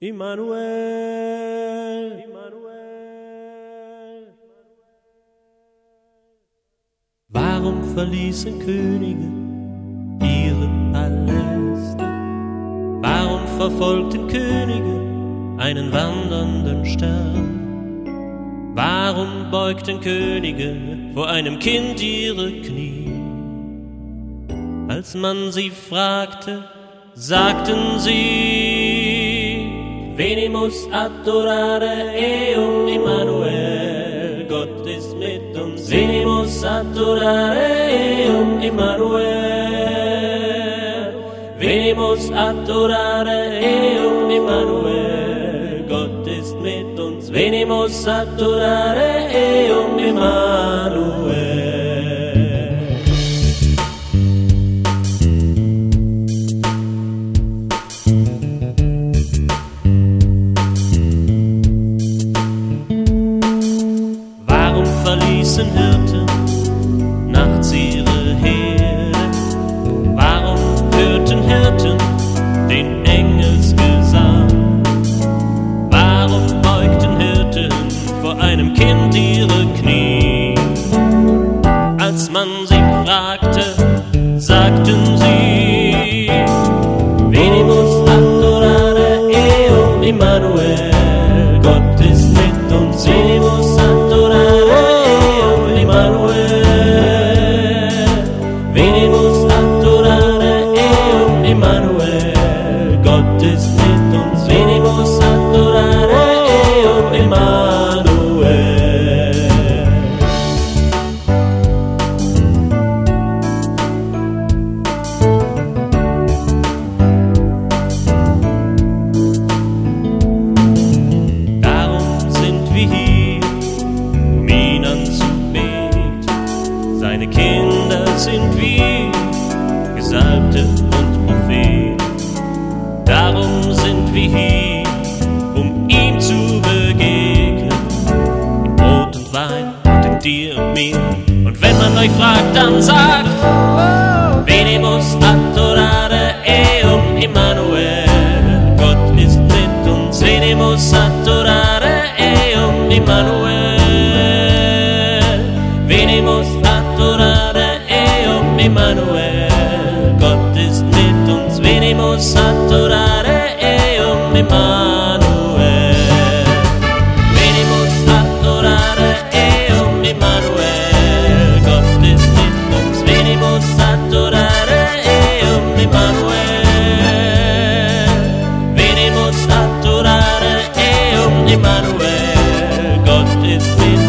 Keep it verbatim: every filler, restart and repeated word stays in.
Immanuel, Immanuel. Warum verließen Könige ihre Paläste? Warum verfolgten Könige einen wandernden Stern? Warum beugten Könige vor einem Kind ihre Knie? Als man sie fragte, sagten sie: Venimus adorare eum Immanuel, Gott ist mit uns. Venimus adorare eum Immanuel, Venimus adorare eum Immanuel, Gott ist mit uns. Venimus adorare eum Immanuel. Verließen Hirten nachts ihre Herde? Warum hörten Hirten den Engelsgesang? Warum beugten Hirten vor einem Kind ihre Knie? Als man sie fragte, sagten sie: Venimus adorare eum Immanuel, Gott ist mit uns. Venimus adorare Venimus adorare eum Immanuel, Gott ist mit uns. Venimus adorare eum Immanuel. Darum sind wir hier, um ihn anzubeten. Seine Kinder sind wie Gesalbte und Propheten. Darum sind wir hier, um ihm zu begegnen. In Brot und Wein und in dir und mir. Und wenn man euch fragt, dann sagt: Venimus adorare eum Immanuel, Gott ist mit uns. Venimus adorare eum Immanuel, Venimus adorare eum Immanuel, Gott ist mit uns. Venimus adorare eum Immanuel, Venimus adorare eum Immanuel, Gott ist mit uns. Venimus adorare eum Immanuel, Venimus adorare eum Immanuel, Gott ist mit uns.